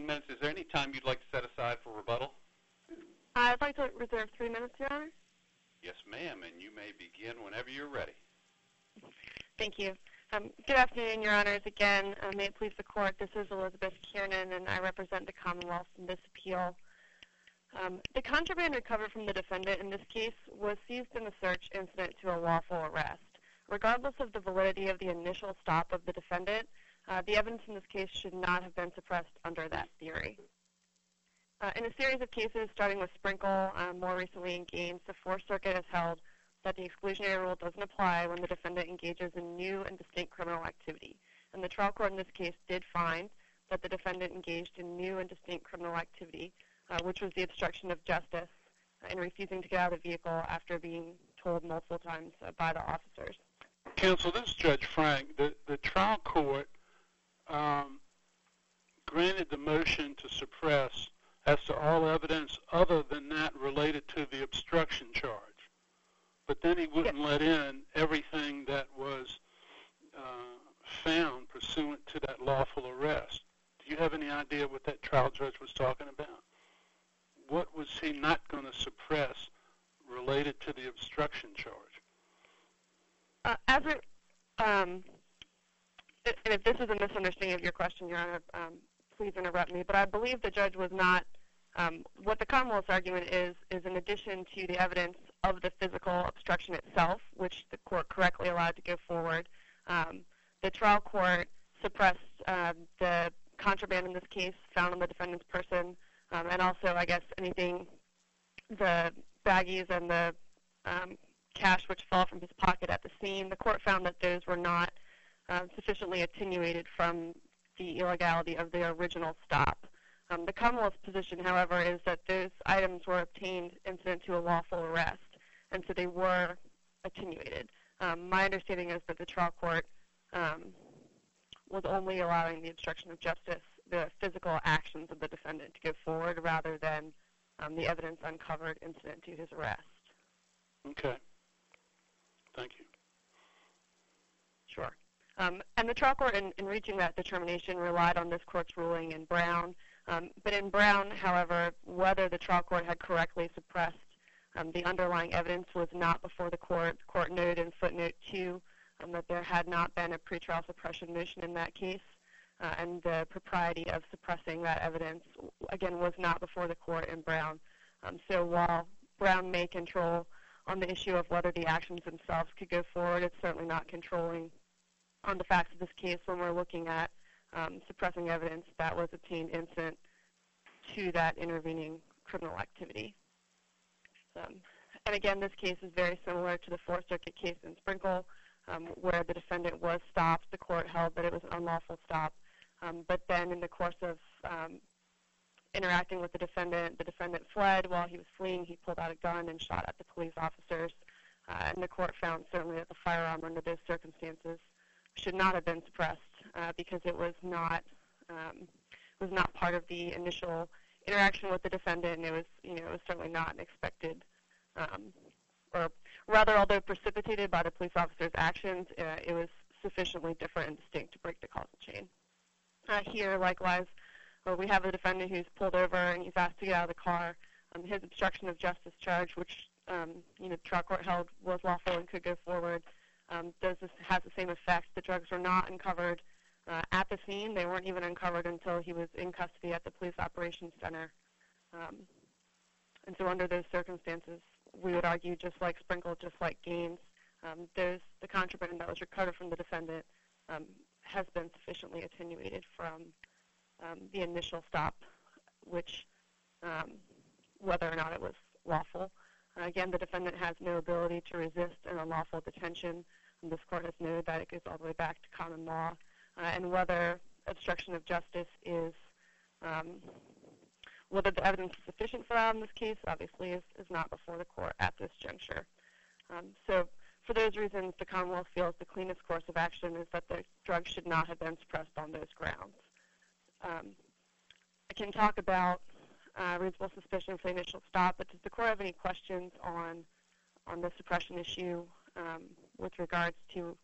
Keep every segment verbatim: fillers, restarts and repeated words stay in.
fifteen minutes. Is there any time you'd like to set aside for rebuttal? I'd like to reserve three minutes, Your Honor. Yes, ma'am, and you may begin whenever you're ready. Thank you. Um, good afternoon, Your Honors. Again, uh, may it please the Court, this is Elizabeth Kiernan, and I represent the Commonwealth in this appeal. Um, the contraband recovered from the defendant in this case was seized in a search incident to a lawful arrest. Regardless of the validity of the initial stop of the defendant, uh, the evidence in this case should not have been suppressed under that theory. Uh, in a series of cases, starting with Sprinkle, uh, more recently in Gaines, the Fourth Circuit has held that the exclusionary rule doesn't apply when the defendant engages in new and distinct criminal activity. And the trial court in this case did find that the defendant engaged in new and distinct criminal activity, uh, which was the obstruction of justice uh, in refusing to get out of the vehicle after being told multiple times uh, by the officers. Counsel, this is Judge Frank. The, the trial court um, granted the motion to suppress as to all evidence other than that related to the obstruction charge. But then he wouldn't Yes. let in everything that was uh, found pursuant to that lawful arrest. Do you have any idea what that trial judge was talking about? What was he not going to suppress related to the obstruction charge? Uh, as it, um, and if this is a misunderstanding of your question, Your Honor, um, please interrupt me, but I believe the judge was not, um, what the Commonwealth's argument is, is in addition to the evidence of the physical obstruction itself, which the court correctly allowed to go forward, um, the trial court suppressed um, the contraband in this case found on the defendant's person, um, and also, I guess, anything, the baggies and the um, cash which fell from his pocket at the scene. The court found that those were not uh, sufficiently attenuated from the illegality of the original stop. Um, the Commonwealth's position, however, is that those items were obtained incident to a lawful arrest, and so they were attenuated. Um, my understanding is that the trial court um, was only allowing the obstruction of justice, the physical actions of the defendant, to go forward rather than um, the evidence uncovered incident to his arrest. Okay. Thank you. Sure. Um, and the trial court, in, in reaching that determination, relied on this court's ruling in Brown. Um, but in Brown, however, whether the trial court had correctly suppressed um, the underlying evidence was not before the court. The court noted in footnote two um, that there had not been a pretrial suppression motion in that case, uh, and the propriety of suppressing that evidence, again, was not before the court in Brown. Um, so while Brown may control on the issue of whether the actions themselves could go forward, it's certainly not controlling on the facts of this case when we're looking at um, suppressing evidence that was obtained incident to that intervening criminal activity. Um, and again, this case is very similar to the Fourth Circuit case in Sprinkle, um, where the defendant was stopped. The court held that it was an unlawful stop. Um, but then in the course of um, interacting with the defendant, the defendant fled. While he was fleeing, he pulled out a gun and shot at the police officers. Uh, and the court found certainly that the firearm under those circumstances should not have been suppressed uh, because it was not um, was not part of the initial interaction with the defendant, and it was you know it was certainly not an expected, um, or rather, although precipitated by the police officer's actions, uh, it was sufficiently different and distinct to break the causal chain. Uh, here, likewise, where we have a defendant who's pulled over and he's asked to get out of the car, um, his obstruction of justice charge, which um, you know the trial court held was lawful and could go forward. Um, does this has the same effect? The drugs were not uncovered uh, at the scene. They weren't even uncovered until he was in custody at the police operations center. Um, and so under those circumstances, we would argue, just like Sprinkle, just like Gaines, um, those, the contraband that was recovered from the defendant um, has been sufficiently attenuated from um, the initial stop, which um, whether or not it was lawful. Uh, again, the defendant has no ability to resist an unlawful detention. And this court has noted that it goes all the way back to common law. Uh, and whether obstruction of justice is, um, whether the evidence is sufficient for that in this case, obviously is, is not before the court at this juncture. Um, so for those reasons, the Commonwealth feels the cleanest course of action is that the drugs should not have been suppressed on those grounds. Um, I can talk about Uh, reasonable suspicion for the initial stop, but does the court have any questions on on the suppression issue um, with regards to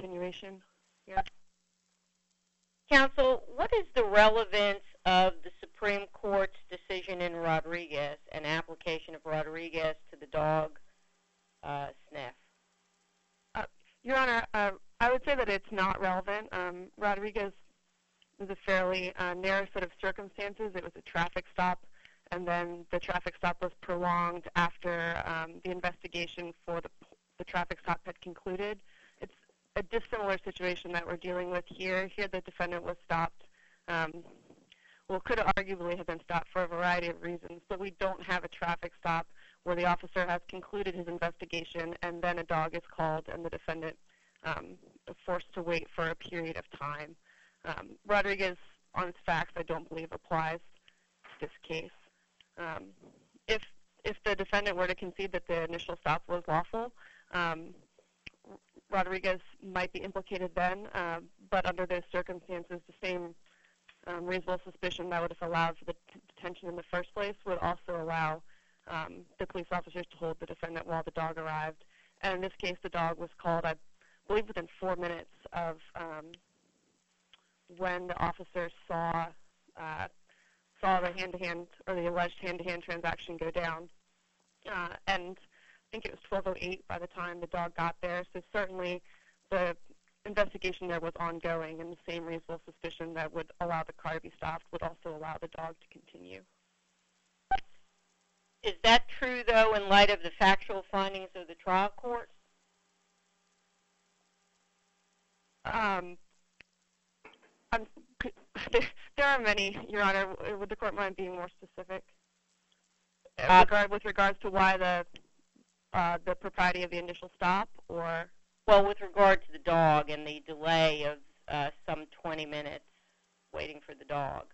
attenuation? Yeah. Counsel, what is the relevance of the Supreme Court's decision in Rodriguez and application of Rodriguez to the dog uh, sniff? Uh, Your Honor, uh, I would say that it's not relevant. Um, Rodriguez was a fairly uh, narrow set of circumstances. It was a traffic stop, and then the traffic stop was prolonged after um, the investigation for the, the traffic stop had concluded. It's a dissimilar situation that we're dealing with here. Here the defendant was stopped, um, well, could arguably have been stopped for a variety of reasons, but we don't have a traffic stop where the officer has concluded his investigation and then a dog is called and the defendant um, is forced to wait for a period of time. Um, Rodriguez, on its facts, I don't believe applies to this case. Um, if if the defendant were to concede that the initial stop was lawful, um, Rodriguez might be implicated then, uh, but under those circumstances, the same um, reasonable suspicion that would have allowed for the t- detention in the first place would also allow um, the police officers to hold the defendant while the dog arrived. And in this case, the dog was called, I believe, within four minutes of um, when the officers saw uh, saw the hand-to-hand or the alleged hand-to-hand transaction go down. Uh, and I think it was twelve oh eight by the time the dog got there. So certainly the investigation there was ongoing, and the same reasonable suspicion that would allow the car to be stopped would also allow the dog to continue. Is that true, though, in light of the factual findings of the trial court? Um, I'm, there, there are many, Your Honor. Would the court mind being more specific Uh, regard, with regards to why the uh, the propriety of the initial stop, or? Well, with regard to the dog and the delay of uh, some twenty minutes waiting for the dog.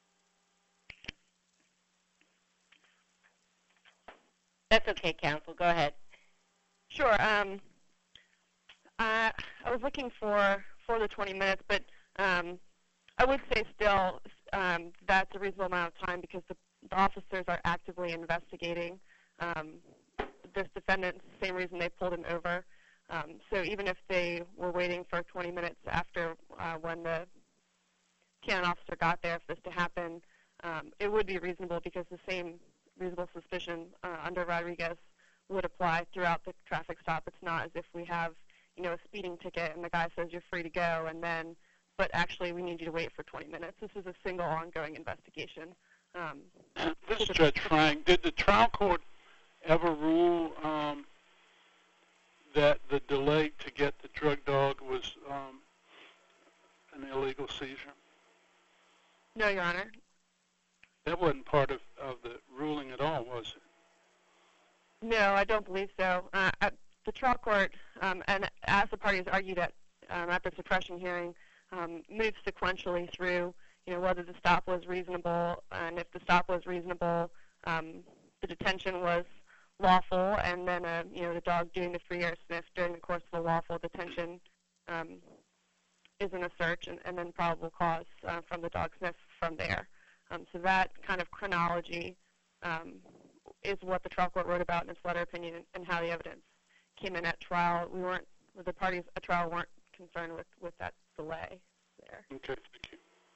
That's okay, counsel. Go ahead. Sure. Um, I, I was looking for for the twenty minutes, but um, I would say still um, that's a reasonable amount of time because the, the officers are actively investigating um, this defendant. Same reason they pulled him over. Um, so even if they were waiting for twenty minutes after uh, when the canine officer got there for this to happen, um, it would be reasonable because the same reasonable suspicion uh, under Rodriguez would apply throughout the traffic stop. It's not as if we have, you know, a speeding ticket and the guy says you're free to go, and then, but actually we need you to wait for twenty minutes. This is a single ongoing investigation. Um, This is Judge Frank. Did the trial court ever rule um, that the delay to get the drug dog was um, an illegal seizure? no, Your Honor. That wasn't part of, of the ruling at all, was it? No, I don't believe so. Uh, at the trial court, um, and as the parties argued at um, at the suppression hearing, um, moved sequentially through, you know, whether the stop was reasonable, and if the stop was reasonable, um, the detention was lawful, and then, uh, you know, the dog doing the free air sniff during the course of a lawful detention um, isn't a search, and, and then probable cause uh, from the dog sniff from there. Um, so that kind of chronology um, is what the trial court wrote about in its letter opinion and, and how the evidence came in at trial. We weren't, the parties at trial weren't concerned with, with that delay there. Okay, thank you.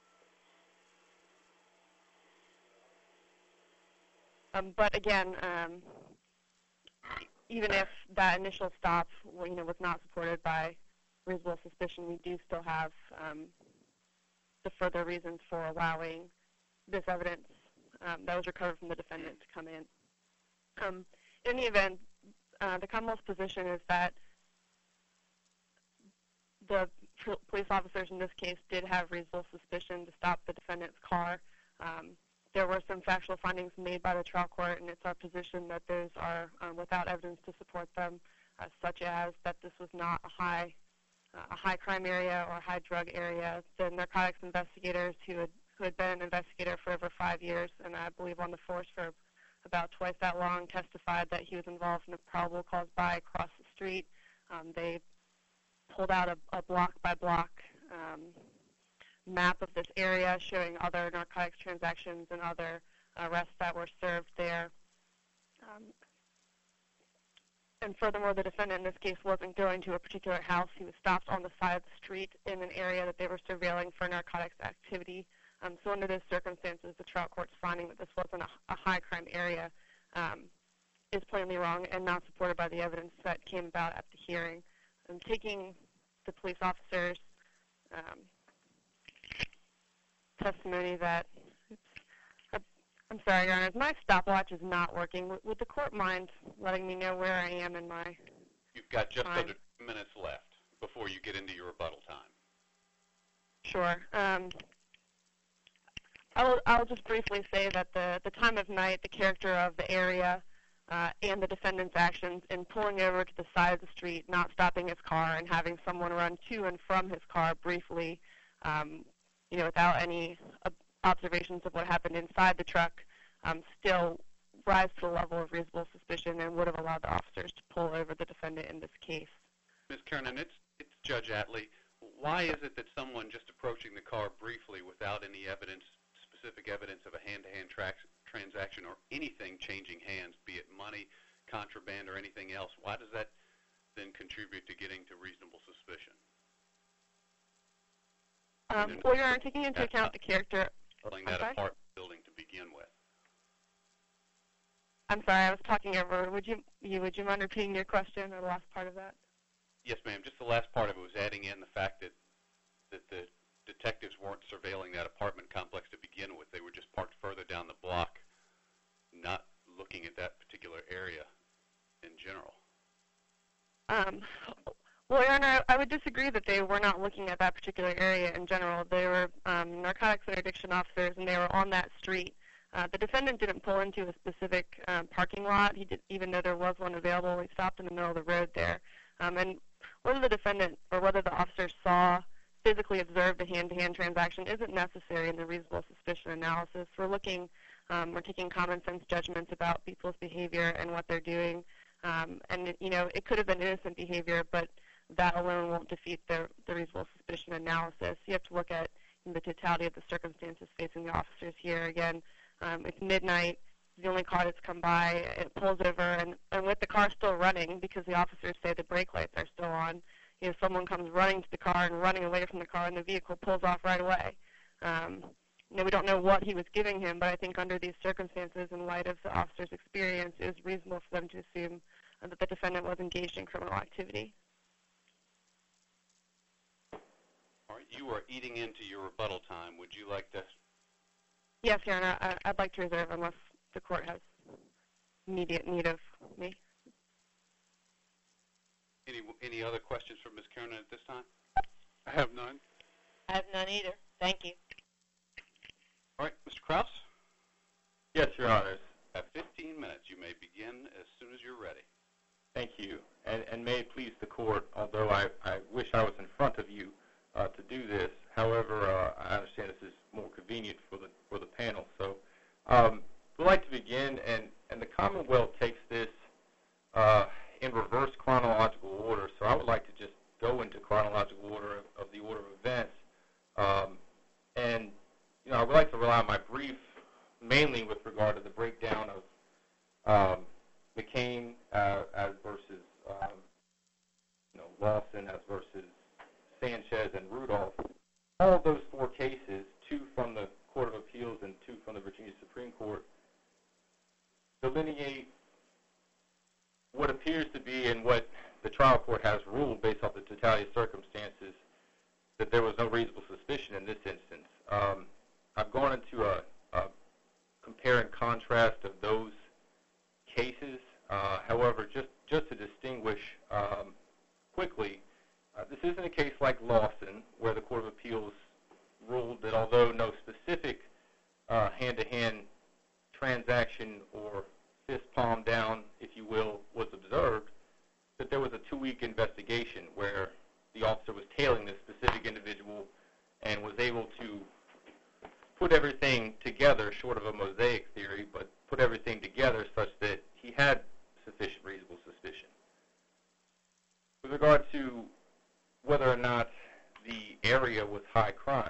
Um, but again, um, even if that initial stop, you know, was not supported by reasonable suspicion, we do still have um, the further reasons for allowing this evidence um, that was recovered from the defendant to come in. Um, in the event, uh, the Commonwealth's position is that the police officers in this case did have reasonable suspicion to stop the defendant's car. Um, there were some factual findings made by the trial court, and it's our position that those are um, without evidence to support them, uh, such as that this was not a high, uh, a high crime area or a high drug area. The narcotics investigators who had who had been an investigator for over five years, and I believe on the force for about twice that long, testified that he was involved in a probable cause buy across the street. Um, they pulled out a, a block-by-block um, map of this area showing other narcotics transactions and other arrests that were served there. Um, and furthermore, the defendant in this case wasn't going to a particular house. He was stopped on the side of the street in an area that they were surveilling for narcotics activity. Um, so under those circumstances, the trial court's finding that this wasn't a, a high crime area um, is plainly wrong and not supported by the evidence that came about at the hearing. Um, taking the police officers' um, testimony that, oops, I, I'm sorry, Your Honor, my stopwatch is not working. Would, would the court mind letting me know where I am in my You've got just time? under two minutes left before you get into your rebuttal time. Sure. Um, I'll, I'll just briefly say that the, the time of night, the character of the area, uh, and the defendant's actions in pulling over to the side of the street, not stopping his car, and having someone run to and from his car briefly, um, you know, without any uh, observations of what happened inside the truck, um, still rise to the level of reasonable suspicion and would have allowed the officers to pull over the defendant in this case. Miz Kernan, it's, it's Judge Atlee. Why is it that someone just approaching the car briefly without any evidence, specific evidence of a hand-to-hand tra- transaction or anything changing hands, be it money, contraband, or anything else, why does that then contribute to getting to reasonable suspicion? Um, well, Your Honor, taking into account the character... Pulling I'm that sorry? apart building to begin with. I'm sorry, I was talking over. Would you, you would you mind repeating your question or the last part of that? Yes, ma'am. Just the last part of it was adding in the fact that that the detectives weren't surveilling that apartment complex to begin with. They were just parked further down the block, not looking at that particular area in general. Um, well, Your Honor, I would disagree that they were not looking at that particular area in general. They were um, narcotics interdiction officers, and they were on that street. Uh, the defendant didn't pull into a specific um, parking lot. He did, even though there was one available. He stopped in the middle of the road there. Um, and whether the defendant or whether the officers saw, physically observed a hand-to-hand transaction isn't necessary in the reasonable suspicion analysis. We're looking, um, we're taking common sense judgments about people's behavior and what they're doing. Um, and, you know, it could have been innocent behavior, but that alone won't defeat the, the reasonable suspicion analysis. You have to look at the totality of the circumstances facing the officers here. Again, um, it's midnight. It's the only car that's come by. It pulls over, and, and with the car still running, because the officers say the brake lights are still on, you know, someone comes running to the car and running away from the car, and the vehicle pulls off right away. Um, you know, we don't know what he was giving him, but I think under these circumstances, in light of the officer's experience, it was reasonable for them to assume uh, that the defendant was engaged in criminal activity. All right, you are eating into your rebuttal time. Would you like to? Yes, Your Honor, I, I'd like to reserve unless the court has immediate need of me. Any any other questions for Miz Kernan at this time? I have none. I have none either. Thank you. All right, Mister Krause? Yes, Your Honors. At fifteen minutes, you may begin as soon as you're ready. Thank you. And, and may it please the court, although I, I wish I was in front of you uh, to do this, however, uh, I understand this is more convenient for the for the panel. So um, we'd like to begin, and, and the Commonwealth takes this uh, in reverse chronological order, so I would like to just go into chronological order of, of the order of events. Um, and, you know, I would like to rely on my brief mainly with regard to the breakdown of um, McCain uh, as versus, um, you know, Lawson as versus Sanchez and Rudolph. All of those four cases, two from the Court of Appeals and two from the Virginia Supreme Court, delineate what appears to be and what the trial court has ruled based off the totality of circumstances that there was no reasonable suspicion in this instance. Um, I've gone into a, a compare and contrast of those cases. Uh, however, just, just to distinguish um, quickly, uh, this isn't a case like Lawson, where the Court of Appeals ruled that although no specific uh, hand-to-hand transaction or fist palm down, if you will, was observed, that there was a two-week investigation where the officer was tailing this specific individual and was able to put everything together, short of a mosaic theory, but put everything together such that he had sufficient reasonable suspicion. With regard to whether or not the area was high crime,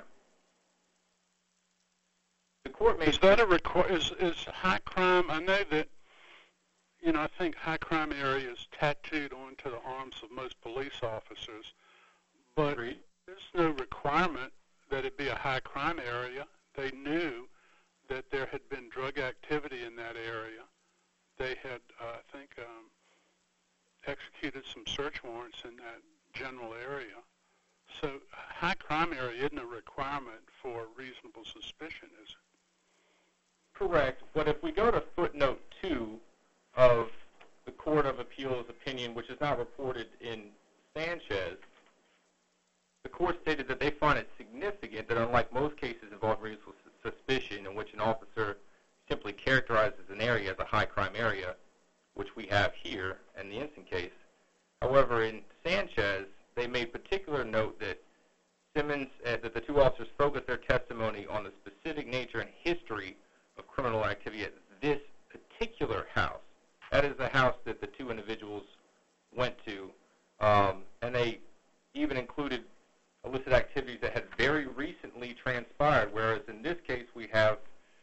the court made... Is that a requ- is, is high crime, I know that, you know, I think high crime area is tattooed onto the arms of most police officers, but Agreed. there's no requirement that it be a high crime area. They knew that there had been drug activity in that area. They had, uh, I think, um, executed some search warrants in that general area. So a high crime area isn't a requirement for reasonable suspicion, is it? Correct, but if we go to footnote two of the Court of Appeals opinion, which is not reported in Sanchez, the court stated that they find it significant that unlike most cases involving reasonable suspicion in which an officer simply characterizes an area as a high crime area, which we have here in the instant case, however, in Sanchez, they made particular note that Simmons, uh, that the two officers focused their testimony on the specific nature and history of criminal activity at this particular house. That is the house that the two individuals went to, um, and they even included illicit activities that had very recently transpired, whereas in this case we have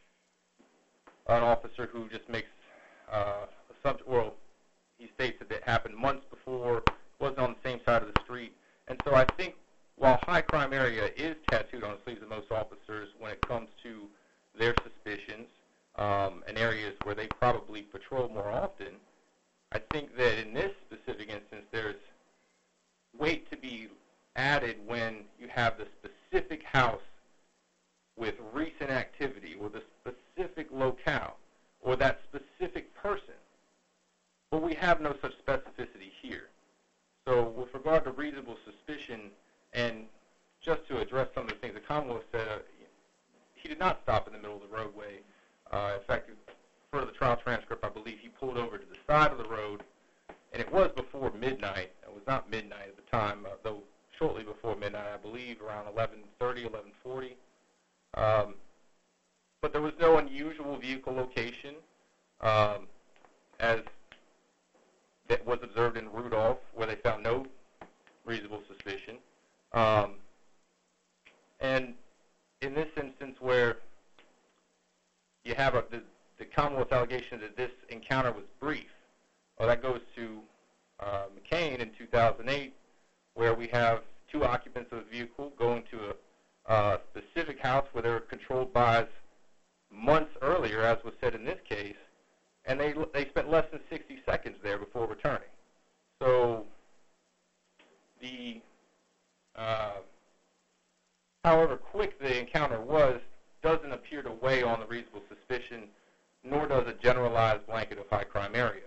an officer who just makes uh, a sub, well, he states that it happened months before, wasn't on the same side of the street, and so I think while high crime area is tattooed on the sleeves of most officers when it comes to their suspicions um, and areas where they probably patrol more often, I think that in this specific instance there's weight to be added when you have the specific house with recent activity or the specific locale or that specific person. But we have no such specificity here. So with regard to reasonable suspicion, and just to address some of the things the Commonwealth said, uh, he did not stop in the middle of the roadway. Uh, in fact, for the trial transcript, I believe he pulled over to the side of the road, and it was before midnight. It was not midnight at the time, uh, though shortly before midnight, I believe, around eleven thirty, eleven forty. Um, but there was no unusual vehicle location, um, as that was observed in Rudolph, where they found no reasonable suspicion. Um, and in this instance where you have a, the, the Commonwealth allegation that this encounter was brief, well, that goes to uh, McCain in two thousand eight, where we have two occupants of a vehicle going to a uh, specific house where they were controlled buys months earlier, as was said in this case, and they they spent less than sixty seconds there before returning. So the uh, however quick the encounter was doesn't appear to weigh on the reasonable suspicion, nor does a generalized blanket of high crime area.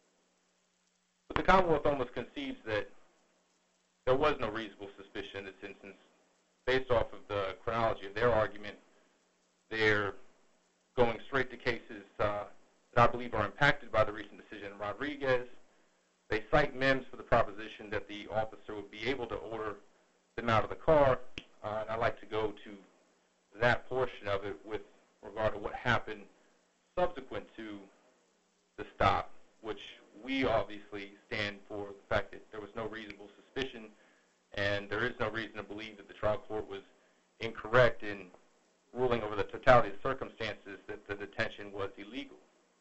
But the Commonwealth almost concedes that there was no reasonable suspicion in this instance. Based off of the chronology of their argument, they're going straight to cases uh, that I believe are impacted by the recent decision in Rodriguez. They cite Mims for the proposition that the officer would be able to order them out of the car, uh, and I'd like to go to that portion of it with regard to what happened subsequent to the stop, which we obviously stand for the fact that there was no reasonable suspicion, and there is no reason to believe that the trial court was incorrect in ruling over the totality of circumstances that the detention was illegal.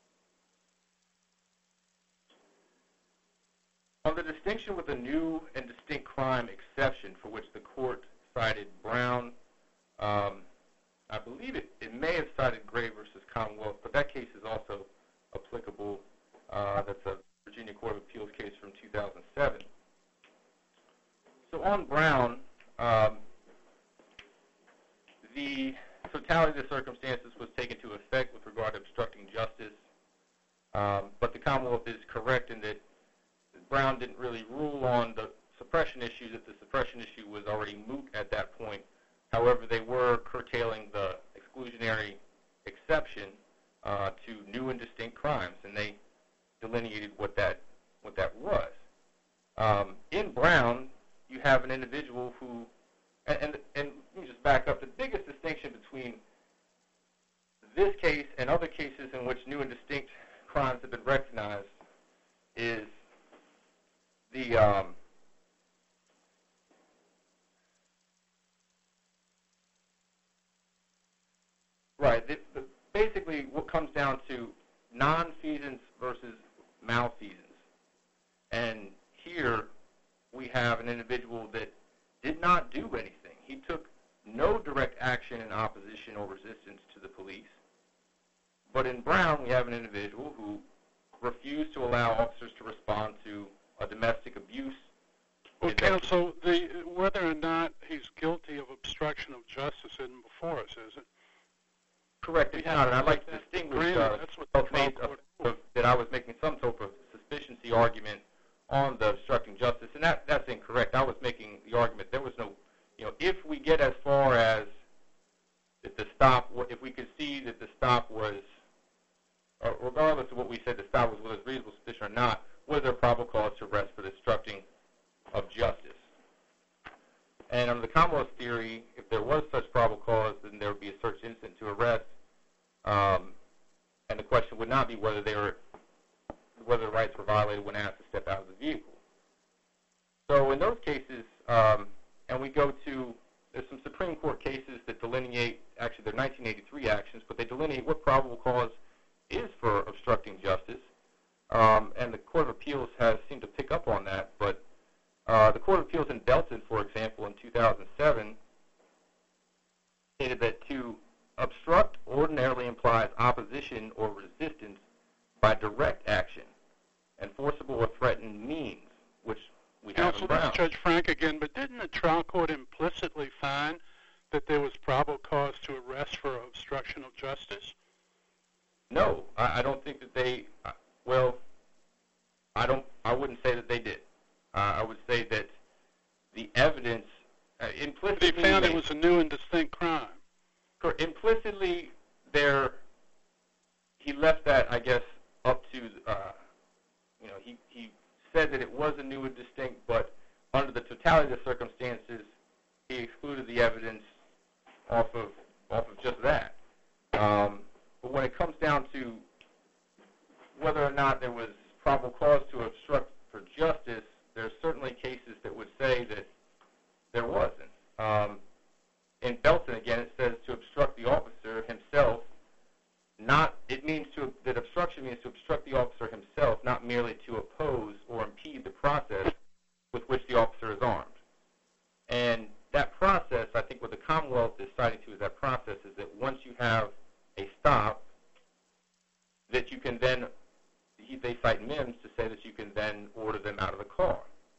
On the distinction with the new and distinct crime exception for which the court cited Brown, um, I believe it, it may have cited Gray versus Commonwealth, but that case is also applicable. Uh, that's a Virginia Court of Appeals case from two thousand seven. So on Brown, um, the totality of the circumstances was taken to effect with regard to obstructing justice, um, but the Commonwealth is correct in that Brown didn't really rule on the suppression issue, that the suppression issue was already moot at that point. However, they were curtailing the exclusionary exception uh, to new and distinct crimes, and they delineated what that what that was. Um, in Brown, you have an individual who, and, and, and let me just back up, the biggest distinction between this case and other cases in which new and distinct crimes have been recognized is the um, right. The, the, basically, what comes down to nonfeasance versus malfeasance, and here we have an individual that did not do anything. He took no direct action in opposition or resistance to the police. But in Brown, we have an individual who refused to allow officers to respond to a domestic abuse. Well, counsel, the, whether or not he's guilty of obstruction of justice isn't before us, is it? Correct, it's not, and I'd like to distinguish uh, that's what the trial court of, that I was making some sort of suspicioncy argument on the obstructing justice, and that, that's incorrect. I was making the argument there was no, you know, if we get as far as if the stop, if we could see that the stop was, uh, regardless of what we said the stop was whether it's reasonable suspicion or not, was there probable cause to arrest for the obstructing of justice? And under the Commonwealth theory, if there was such probable cause, then there would be a search incident to arrest, um, and the question would not be whether they were, whether the rights were violated when asked to step out of the vehicle. So in those cases, um, and we go to, there's some Supreme Court cases that delineate, actually they're nineteen eighty-three actions, but they delineate what probable cause is for obstructing justice, um, and the Court of Appeals has seemed to pick up on that, but Uh, the Court of Appeals in Belton, for example, in two thousand seven, stated that to obstruct ordinarily implies opposition or resistance by direct action and forcible or threatened means, which we have Counsel, in Brown. this is Judge Frank again, but didn't the trial court implicitly find that there was probable cause to arrest for obstruction of justice? No, I, I don't think that they, uh, well, I don't, I wouldn't say that they did. Uh, I would say that the evidence uh, implicitly... They found it was a new and distinct crime. Implicitly, there, he left that, I guess, up to, uh, you know, he, he said that it was a new and distinct, but under the totality of the circumstances, he excluded the evidence off of, off of just that. Um, but when it comes down to whether or not there was probable cause to obstruct for justice, there's certainly cases that would say that there wasn't. Um, in Belton, again, it says to obstruct the officer himself, not, it means to, that obstruction means to obstruct the officer himself, not merely to oppose or impede the process with which the officer is armed. And that process, I think what the Commonwealth is citing to is that process is that once you have a stop, that you can then, they cite Mims to say that you can then order them out of the car.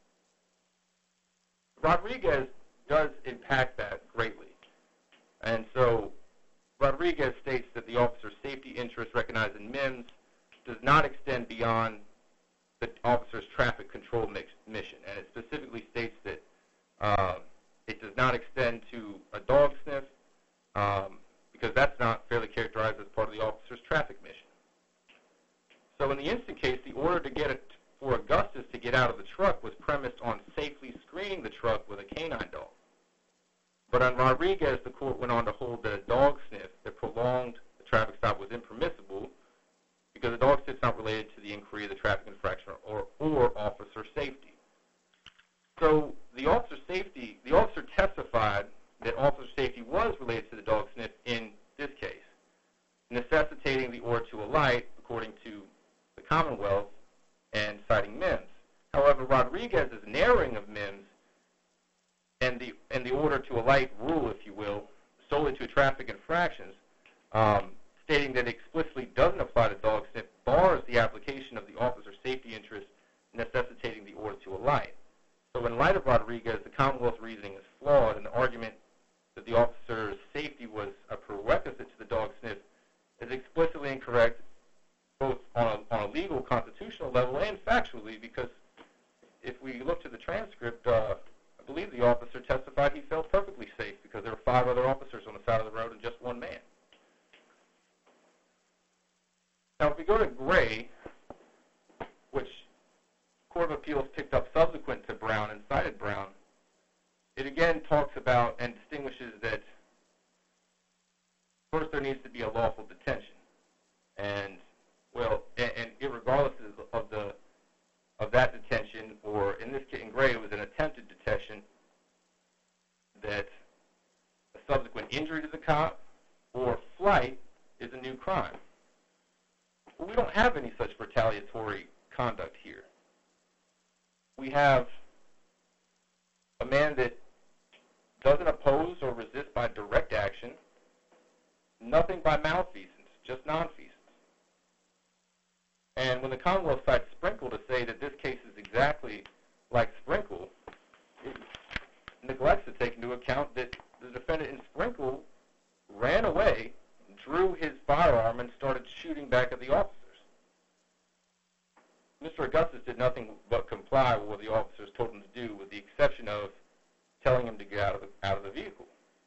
Rodriguez does impact that greatly. And so Rodriguez states that the officer's safety interest recognized in Mims does not extend beyond the officer's traffic control mix, mission. And it specifically states that uh, it does not extend to a dog sniff um, because that's not fairly characterized as part of the officer's traffic mission. So in the instant case, the order to get it for Augustus to get out of the truck was premised on safely screening the truck with a canine dog. But on Rodriguez, the court went on to hold that a dog sniff that prolonged the traffic stop was impermissible because a dog sniff is not related to the inquiry of the traffic infraction or, or officer safety. So the officer safety, the officer testified that officer safety was related to the dog sniff in this case, necessitating the order to alight according to the Commonwealth and citing Mims. However, Rodriguez's narrowing of Mims and the and the order to alight rule, if you will, solely to traffic infractions, um, stating that it explicitly doesn't apply to dog sniff, bars the application of the officer's safety interest necessitating the order to alight. So in light of Rodriguez, the Commonwealth's reasoning is flawed, and the argument that the officer's safety was a prerequisite to the dog sniff is explicitly incorrect, both on a, on a legal, constitutional level and factually, because if we look to the transcript, uh, I believe the officer testified he felt perfectly safe because there were five other officers on the side of the road and just one man. Now, if we go to Gray, which Court of Appeals picked up subsequent to Brown and cited Brown, it again talks about and distinguishes that first there needs to be a lawful detention. And, well, and, and irregardless of the of that detention, or in this case, in Gray, it was an attempted detention, that a subsequent injury to the cop or flight is a new crime. Well, we don't have any such retaliatory conduct here. We have a man that doesn't oppose or resist by direct action, nothing by malfeasance, just nonfeasance. And when the Commonwealth cites Sprinkle to say that this case is exactly like Sprinkle, it neglects to take into account that the defendant in Sprinkle ran away, drew his firearm, and started shooting back at the officers. Mister Augustus did nothing but comply with what the officers told him to do, with the exception of telling him to get out of the, out of the vehicle.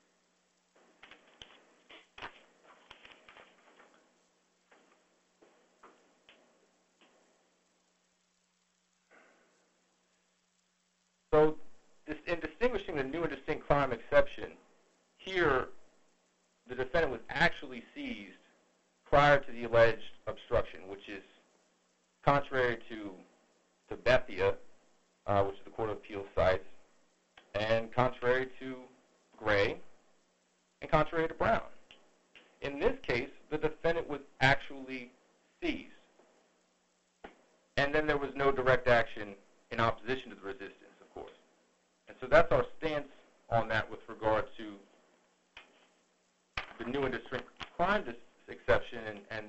So, this, in distinguishing the new and distinct crime exception, here the defendant was actually seized prior to the alleged obstruction, which is contrary to, to Bethia, uh, which the Court of Appeals cites, and contrary to Gray, and contrary to Brown. In this case, the defendant was actually seized, and then there was no direct action in opposition to the resistance, of course. And so that's our stance on that with regard to the new and distinct crime exception, and, and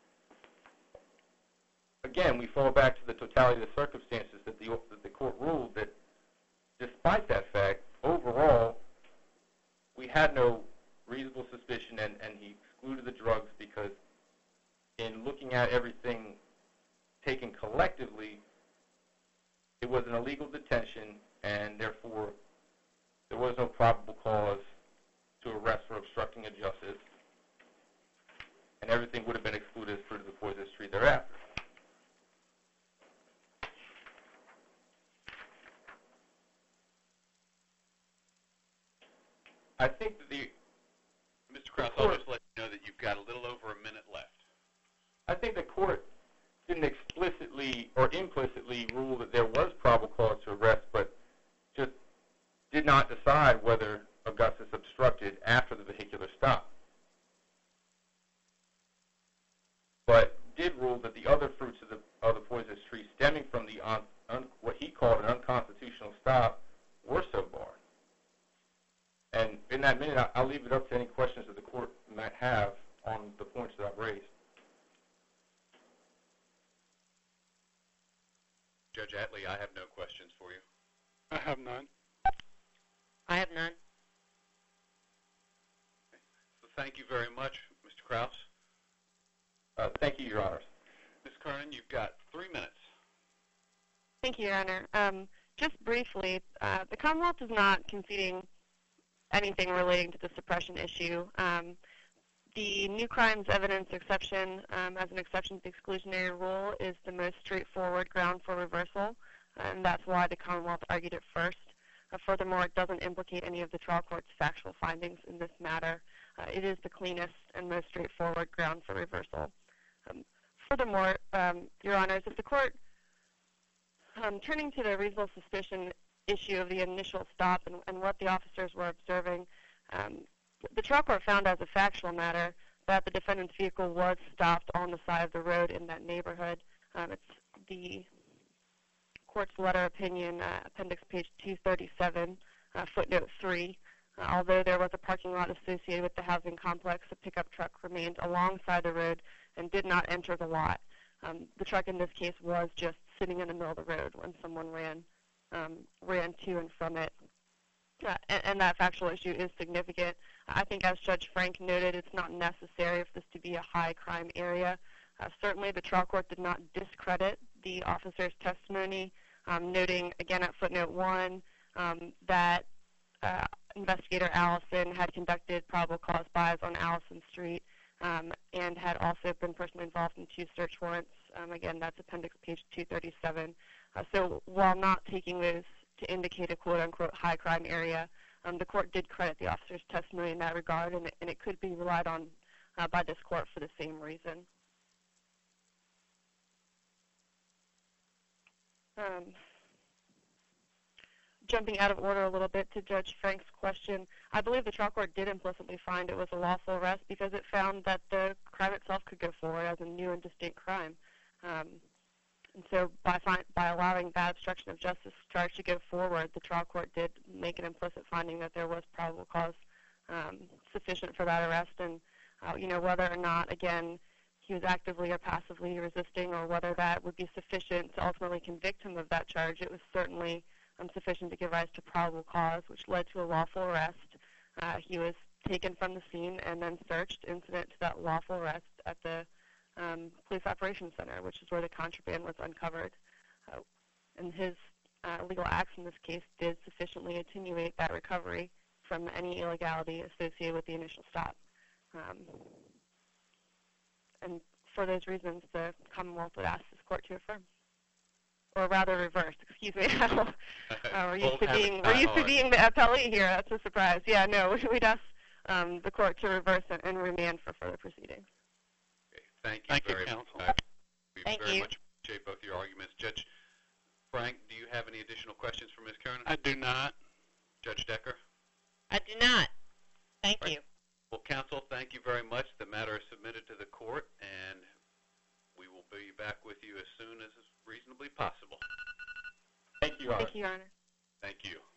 again, we fall back to the totality of the circumstances that the, that the court ruled that despite that fact, overall, we had no reasonable suspicion, and, and he excluded the drugs because in looking at everything taken collectively, it was an illegal detention, and therefore there was no probable cause to arrest for obstructing a justice, and everything would have been excluded as fruit of the poisonous tree thereafter. I think that the Mister Krause, I'll just let you know that you've got a little over a minute left. I think the court didn't explicitly or implicitly rule that there was probable cause to arrest, but just did not decide whether Augustus obstructed after the vehicular stop. But did rule that the other fruits of the, of the poisonous tree stemming from the un, un, what he called an unconstitutional stop were so barred. And in that minute, I'll leave it up to any questions that the court might have on the points that I've raised. Judge Atlee, I have no questions for you. I have none. I have none. So thank you very much, Mister Krause. Uh, thank you, Your Honors. Miz Kernan, you've got three minutes. Thank you, Your Honor. Um, just briefly, uh, the Commonwealth is not conceding anything relating to the suppression issue. Um, the new crimes evidence exception um, as an exception to the exclusionary rule is the most straightforward ground for reversal, and that's why the Commonwealth argued it first. Uh, furthermore, it doesn't implicate any of the trial court's factual findings in this matter. Uh, it is the cleanest and most straightforward ground for reversal. Um, furthermore, um, Your Honors, if the court, um, turning to the reasonable suspicion issue of the initial stop and, and what the officers were observing, um, the trial court found as a factual matter that the defendant's vehicle was stopped on the side of the road in that neighborhood. Um, it's the court's letter opinion, uh, appendix page two thirty-seven, uh, footnote three. Uh, although there was a parking lot associated with the housing complex, the pickup truck remained alongside the road and did not enter the lot. Um, the truck in this case was just sitting in the middle of the road when someone ran um, ran to and from it. Uh, and, and that factual issue is significant. I think, as Judge Frank noted, it's not necessary for this to be a high crime area. Uh, certainly, the trial court did not discredit the officer's testimony, um, noting again at footnote one um, that uh, Investigator Allison had conducted probable cause buys on Allison Street um, and had also been personally involved in two search warrants. Um, again, that's appendix page two thirty-seven. Uh, so while not taking those to indicate a quote-unquote high crime area, um, the court did credit the officer's testimony in that regard, and it, and it could be relied on uh, by this court for the same reason. Um, jumping out of order a little bit to Judge Frank's question, I believe the trial court did implicitly find it was a lawful arrest because it found that the crime itself could go forward as a new and distinct crime. Um, And so by, fi- by allowing that obstruction of justice charge to go forward, the trial court did make an implicit finding that there was probable cause um, sufficient for that arrest. And, uh, you know, whether or not, again, he was actively or passively resisting, or whether that would be sufficient to ultimately convict him of that charge, it was certainly um, sufficient to give rise to probable cause, which led to a lawful arrest. Uh, he was taken from the scene and then searched incident to that lawful arrest at the um, Police Operations Center, which is where the contraband was uncovered. Uh, and his uh, legal acts in this case did sufficiently attenuate that recovery from any illegality associated with the initial stop. Um, and for those reasons, the Commonwealth would ask this court to affirm, or rather reverse. Excuse me. uh, we're used to being we're used to being the appellee here. That's a surprise. Yeah, no, we'd ask um, the court to reverse and, and remand for further proceedings. Okay, thank you Thank you, very counsel. much. We Thank very you. much appreciate both your arguments. Judge Frank, do you have any additional questions for Miz Kernan? I do not. Judge Decker? I do not. Thank Right. you. Well, counsel, thank you very much. The matter is submitted to the court, and we will be back with you as soon as is reasonably possible. Thank you, Your Honor. Thank you, Your Honor. Thank you.